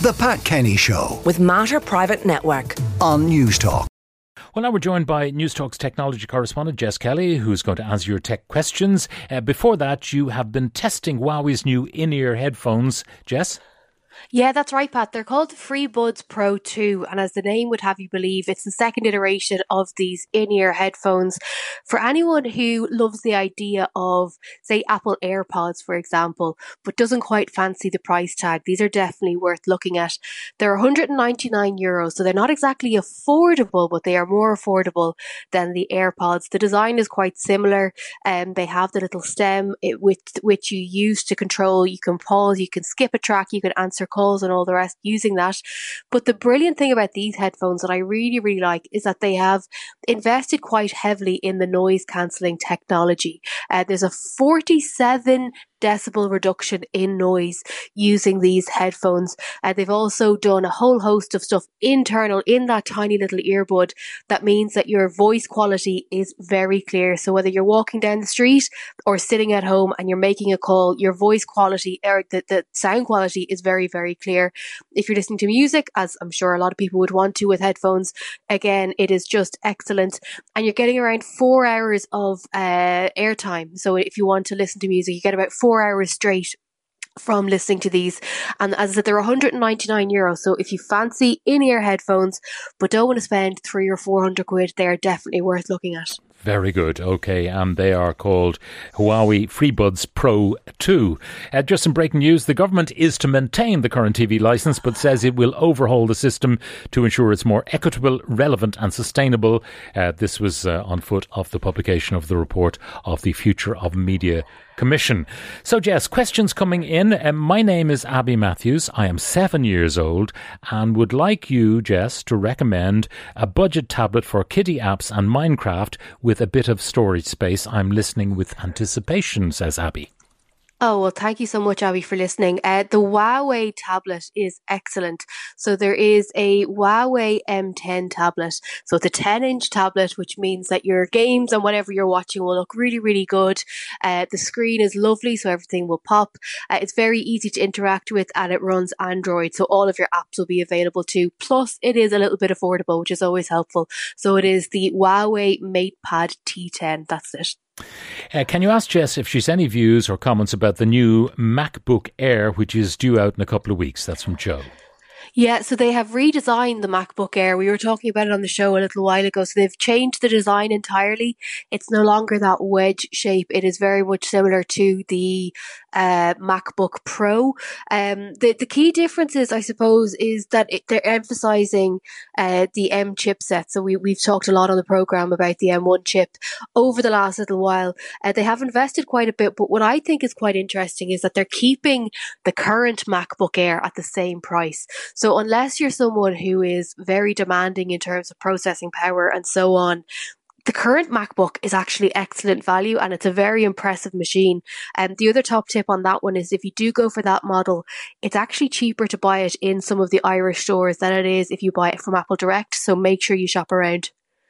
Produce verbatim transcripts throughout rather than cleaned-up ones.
The Pat Kenny Show with Matter Private Network on Newstalk. Well, now we're joined by Newstalk's technology correspondent Jess Kelly, who's going to answer your tech questions. Uh, before that, you have been testing Huawei's new in-ear headphones. Jess? Yeah, that's right, Pat. They're called the FreeBuds Pro two, and as the name would have you believe, it's the second iteration of these in-ear headphones. For anyone who loves the idea of, say, Apple AirPods, for example, but doesn't quite fancy the price tag, these are definitely worth looking at. They're one hundred ninety-nine euros, so they're not exactly affordable, but they are more affordable than the AirPods. The design is quite similar, and um, they have the little stem it, with which you use to control. You can pause, you can skip a track, you can answer calls and all the rest using that. But the brilliant thing about these headphones that I really, really like is that they have invested quite heavily in the noise cancelling technology. Uh, there's a forty-seven decibel reduction in noise using these headphones. Uh, they've also done a whole host of stuff internal in that tiny little earbud that means that your voice quality is very clear. So whether you're walking down the street or sitting at home and you're making a call, your voice quality or the, the sound quality is very, very clear. If you're listening to music, as I'm sure a lot of people would want to with headphones, again, it is just excellent. And you're getting around four hours of uh, airtime. So if you want to listen to music, you get about four hours straight from listening to these. And as I said, they're one hundred ninety-nine euros. So if you fancy in-ear headphones but don't want to spend three or four hundred quid, they're definitely worth looking at. Very good. Okay, and they are called Huawei FreeBuds Pro two. Uh, just some breaking news. The government is to maintain the current T V licence, but says it will overhaul the system to ensure it's more equitable, relevant and sustainable. Uh, this was uh, on foot of the publication of the report of the Future of Media Commission. So, Jess, questions coming in. Um, my name is Abby Matthews. I am seven years old and would like you, Jess, to recommend a budget tablet for kiddie apps and Minecraft with a bit of storage space. I'm listening with anticipation, says Abby. Oh, well, thank you so much, Abby, for listening. Uh, the Huawei tablet is excellent. So there is a Huawei M ten tablet. So it's a ten-inch tablet, which means that your games and whatever you're watching will look really, really good. Uh, the screen is lovely, so everything will pop. Uh, it's very easy to interact with, and it runs Android, so all of your apps will be available too. Plus, it is a little bit affordable, which is always helpful. So it is the Huawei MatePad T ten. That's it. Uh, can you ask Jess if she's any views or comments about the new MacBook Air, which is due out in a couple of weeks? That's from Joe. Yeah, so they have redesigned the MacBook Air. We were talking about it on the show a little while ago. So they've changed the design entirely. It's no longer that wedge shape. It is very much similar to the uh, MacBook Pro. Um, the, the key difference is, I suppose, is that it, they're emphasizing uh, the M chipset. So we, we've talked a lot on the program about the M one chip over the last little while. Uh, they have invested quite a bit, but what I think is quite interesting is that they're keeping the current MacBook Air at the same price. So unless you're someone who is very demanding in terms of processing power and so on, the current MacBook is actually excellent value and it's a very impressive machine. And um, the other top tip on that one is if you do go for that model, it's actually cheaper to buy it in some of the Irish stores than it is if you buy it from Apple Direct. So make sure you shop around.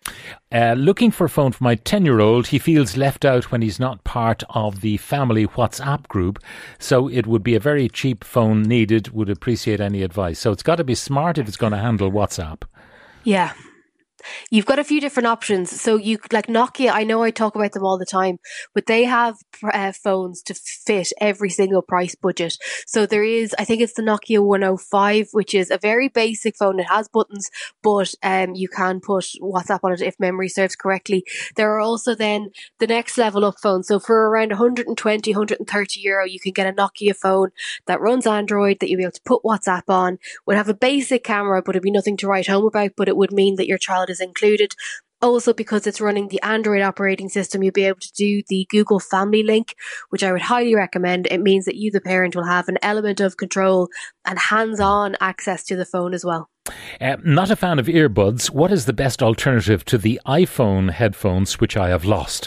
Uh, looking for a phone for my ten-year-old. He feels left out when he's not part of the family WhatsApp group. So it would be a very cheap phone needed. Would appreciate any advice. So it's got to be smart if it's going to handle WhatsApp. Yeah. You've got a few different options. So you like Nokia, I know I talk about them all the time, but they have uh, phones to fit every single price budget. So there is, I think it's the Nokia one oh five, which is a very basic phone. It has buttons, but um, you can put WhatsApp on it if memory serves correctly. There are also then the next level up phones. So for around one hundred twenty, one hundred thirty euro, you can get a Nokia phone that runs Android that you'll be able to put WhatsApp on. Would have a basic camera, but it'd be nothing to write home about, but it would mean that your child is included. Also, because it's running the Android operating system, you'll be able to do the Google Family Link, which I would highly recommend. It means that you, the parent, will have an element of control and hands-on access to the phone as well. Uh, not a fan of earbuds. What is the best alternative to the iPhone headphones, which I have lost?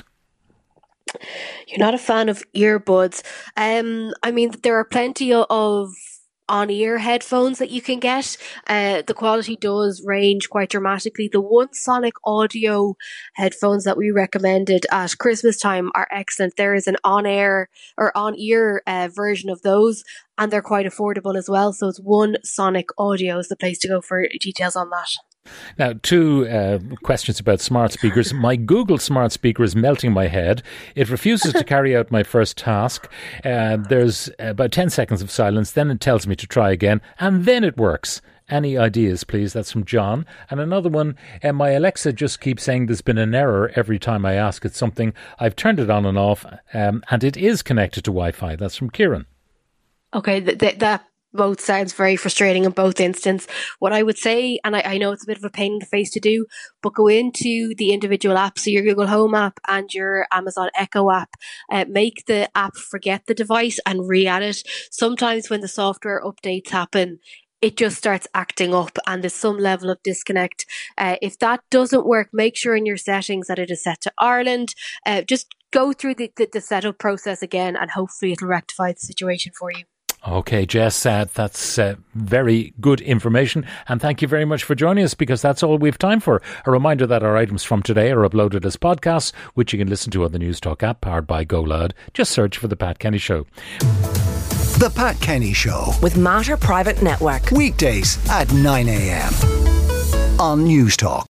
You're not a fan of earbuds. Um, I mean, there are plenty of on-ear headphones that you can get. Uh, the quality does range quite dramatically. The One Sonic Audio headphones that we recommended at Christmas time are excellent. There is an on-air or on-ear uh, version of those, and they're quite affordable as well. So it's One Sonic Audio is the place to go for details on that. Now, two uh, questions about smart speakers. My Google smart speaker is melting my head. It refuses to carry out my first task. Uh, there's about ten seconds of silence. Then it tells me to try again. And then it works. Any ideas, please? That's from John. And another one, uh, my Alexa just keeps saying there's been an error every time I ask it something. I've turned it on and off, um, and it is connected to Wi-Fi. That's from Kieran. Okay, th- th- that both sounds very frustrating in both instances. What I would say, and I, I know it's a bit of a pain in the face to do, but go into the individual apps, so your Google Home app and your Amazon Echo app, uh, make the app forget the device and re-add it. Sometimes when the software updates happen, it just starts acting up and there's some level of disconnect. Uh, if that doesn't work, make sure in your settings that it is set to Ireland. Uh, just go through the, the, the setup process again and hopefully it'll rectify the situation for you. Okay, Jess, uh, that's uh, very good information. And thank you very much for joining us, because that's all we've time for. A reminder that our items from today are uploaded as podcasts, which you can listen to on the News Talk app powered by Go Loud. Just search for The Pat Kenny Show. The Pat Kenny Show. With Matter Private Network. Weekdays at nine a.m. on News Talk.